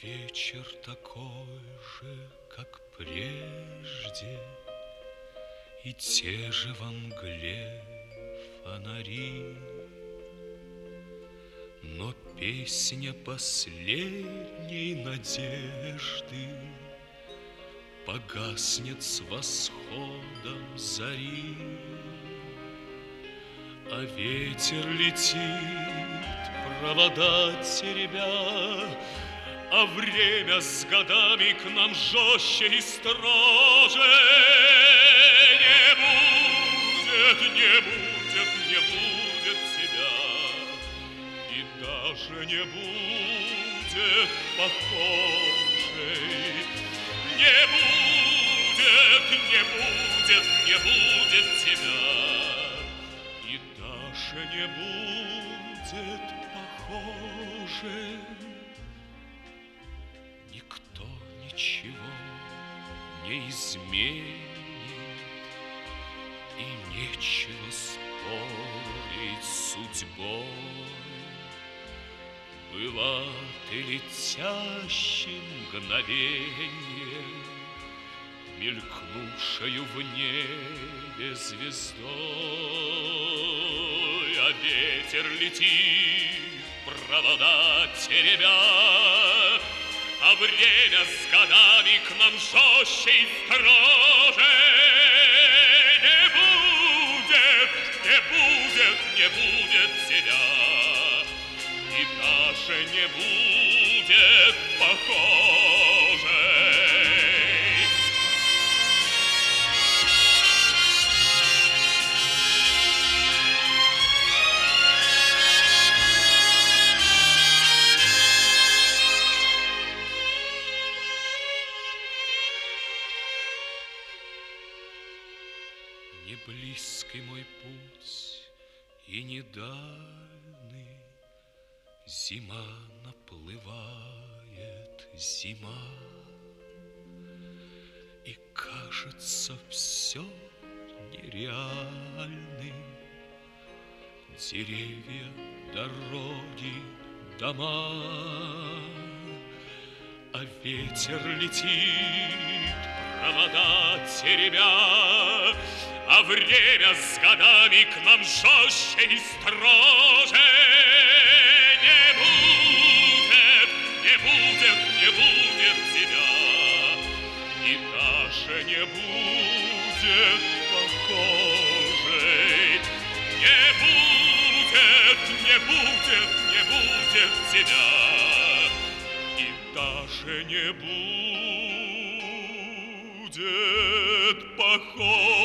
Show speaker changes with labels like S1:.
S1: вечер такой же, как прежде, и те же во мгле фонари. Но песня последней надежды погаснет с восходом зари. А ветер летит, провода теребя, а время с годами к нам жестче и строже. Не будет, не будет, не будет тебя, и даже не будет похожей. Не будет, не будет, не будет тебя, и даже не будет похожей. Никто ничего не изменит, и нечего спорить с судьбой. Была ты летящим мгновеньем, мелькнувшую в небе звездой. А ветер летит, провода теребя, а время с годами к нам жестче и строже. Не будет, не будет, не будет тебя, и даже не будет похожей. Не близкий мой путь и не дальний, зима наплывает, зима, и кажется все нереальным. Деревья, дороги, дома, а ветер летит, провода теребя, а время с годами к нам жестче и строже. Не будет, не будет, не будет тебя, и даже не будет похожей. Не будет, не будет, не будет тебя, и даже не будет похожей.